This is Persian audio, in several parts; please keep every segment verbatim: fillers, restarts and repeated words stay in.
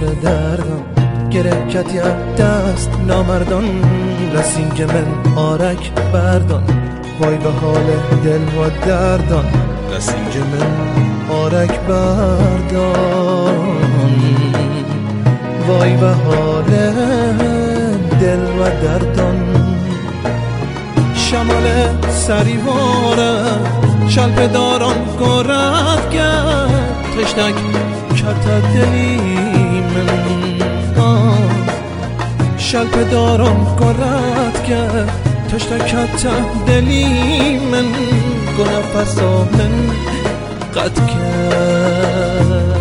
derdam gerek kati dست نامردان رسینگ من آرک بردان وای به حال دل و دردان رسینگ من آرک بردان وای به حال دل و دردان شمال سریواره شلپ داران گرد کرد تشنک کرد دلی من شلپ داران گرد کرد تشنک کرد دلی من گنفسا من قد کرد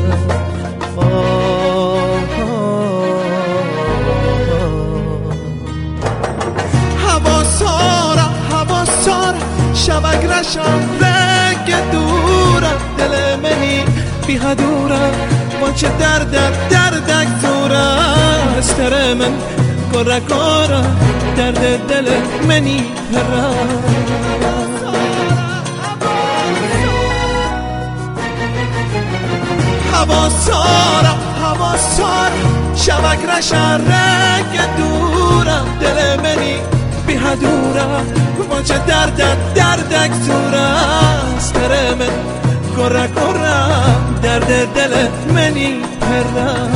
شبک رشم رنگ دورم دل منی بیها دورم وانچه دردت دردک دورم استر من گره گره درد دل منی پرم هوا سارم هوا سارم شبک رشم رنگ دورم دل منی بیها دورم وانچه دردت دردک دورم استر من گره گره درد دل منی پرم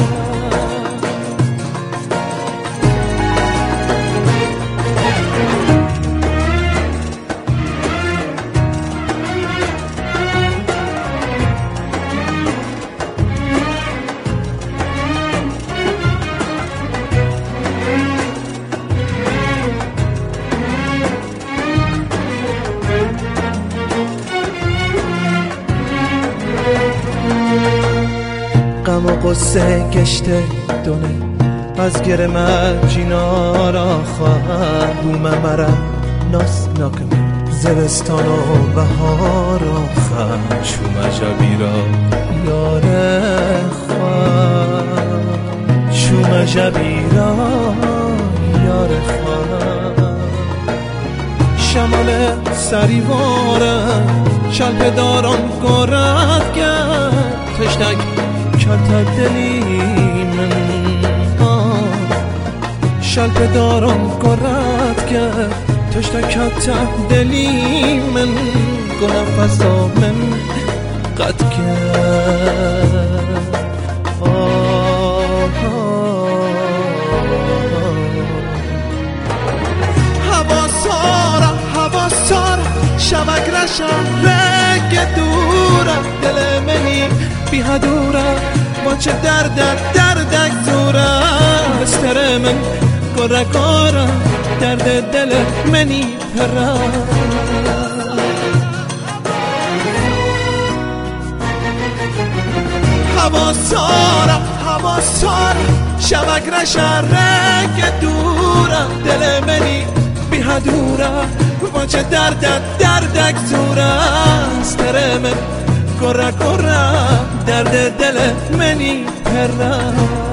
غم و قصه گشته دونه از گرم جینا را خواهد بومه مرا ناس ناکم زمستان و بهار آخر شوم جبی را یار خواهد شوم جبی را یار خواهد شمال سریواره شلپ داران گرد کرد تشنک کرد دلی من شلپ داران گرد کرد تشنک کرد دلی من گنفسا من قد کرد هوا سارم هوا سارم شبک رشم رنگ دورم دل منی بیها دورم وانچه دردت دردک دورم استر من گره گره درد دل منی پرم هوا سارم هوا سارم شبک رشم رنگ دورم دل منی بیها دورم وانچه دردت دردک دورم استر من گره گره درد دل منی پرم